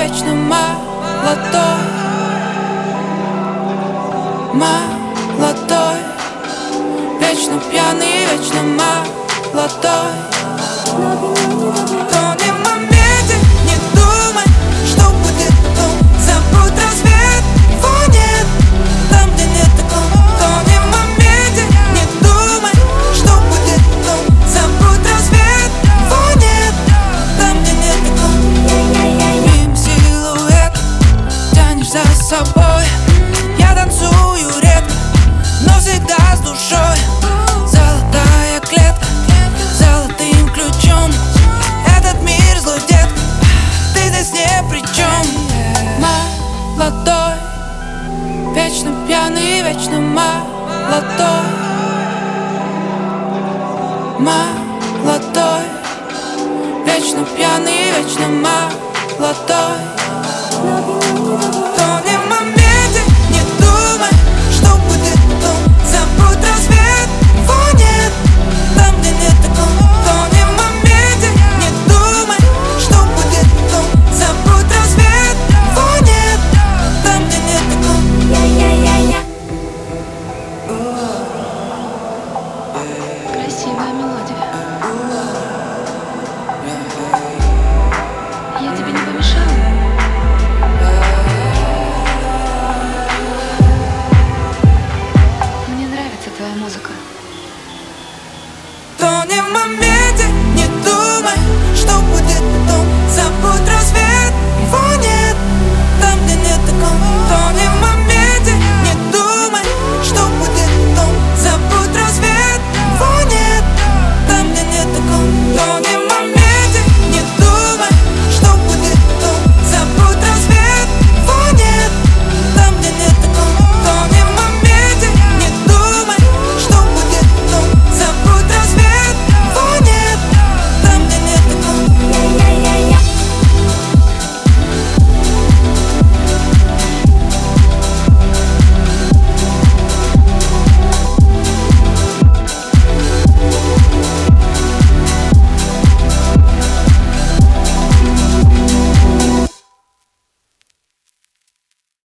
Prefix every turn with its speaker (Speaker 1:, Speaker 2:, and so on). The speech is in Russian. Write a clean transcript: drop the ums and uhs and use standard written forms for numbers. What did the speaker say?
Speaker 1: вечно молодой, молодой, вечно пьяный, вечно молодой. Тони в моменте, не думай, что будет потом. Забудь рассвет, его нет там, где нет такого. Тони в моменте, не думай, что будет потом. Забудь рассвет, его нет там, где нет такого. Мим силуэт, тянешь за собой. Я танцую редко, но всегда с душой. Золотая клетка, золотым ключом. Этот мир злой, детка, ты здесь ни при чем. Молодой, вечно пьяный, вечно молодой, молодой, вечно пьяный, вечно молодой. Тони